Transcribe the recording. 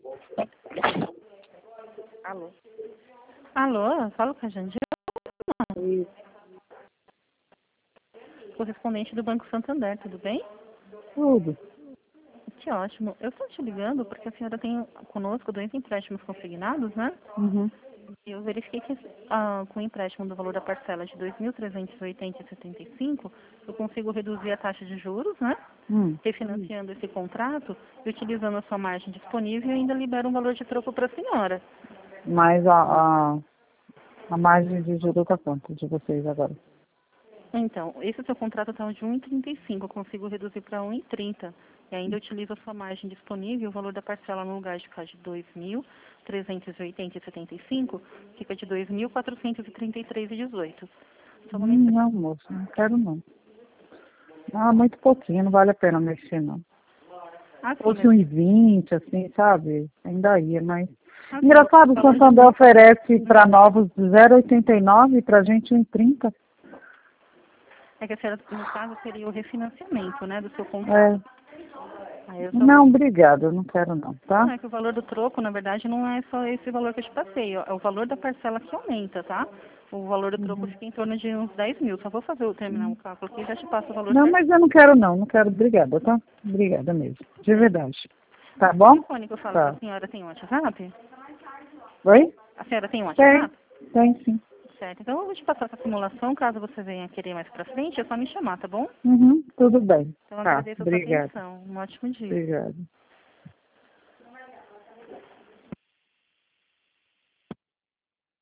Alô? Alô, fala com a Jandir, Isso. correspondente do Banco Santander, tudo bem? Tudo. Que ótimo. Eu estou te ligando porque a senhora tem conosco 2 empréstimos consignados, né? Uhum. E eu verifiquei que com o empréstimo do valor da parcela de 2.380,75, eu consigo reduzir a taxa de juros, né? Refinanciando esse contrato e utilizando a sua margem disponível e ainda libero um valor de troco para a senhora. Mas a margem de juros tá quanto de vocês agora? Então, esse seu contrato está de 1,35, eu consigo reduzir para 1,30. E ainda utilizo a sua margem disponível, o valor da parcela no lugar de ficar de 2.380,75, fica de 2.433,18. Não, moço, não quero não. Ah, muito pouquinho, não vale a pena mexer não. Assim, Fosse uns 20, assim, sabe? Ainda ia, mas... assim, Engraçado, o Santander oferece para novos 0,89 e para gente 1,30. é que a senhora, no caso, seria o refinanciamento, né, do seu contrato. É. Aí eu Não, obrigada, eu não quero não, tá? Não, é que o valor do troco, na verdade, não é só esse valor que eu te passei. É o valor da parcela que aumenta, tá? O valor do troco fica em torno de uns 10 mil. Só vou terminar o cálculo aqui e já te passo o valor Não, certo. mas eu não quero não quero, obrigada, tá? Obrigada mesmo, de verdade. Tá O bom? telefone que eu falo Tá. com a senhora tem um WhatsApp? Oi? A senhora tem um Tem, WhatsApp? tem sim. Certo. Então eu vou te passar essa simulação, caso você venha querer mais pra frente, é só me chamar, tá bom? Tudo bem. Então eu Tá, agradeço a sua obrigada. atenção. Um ótimo dia. Obrigada.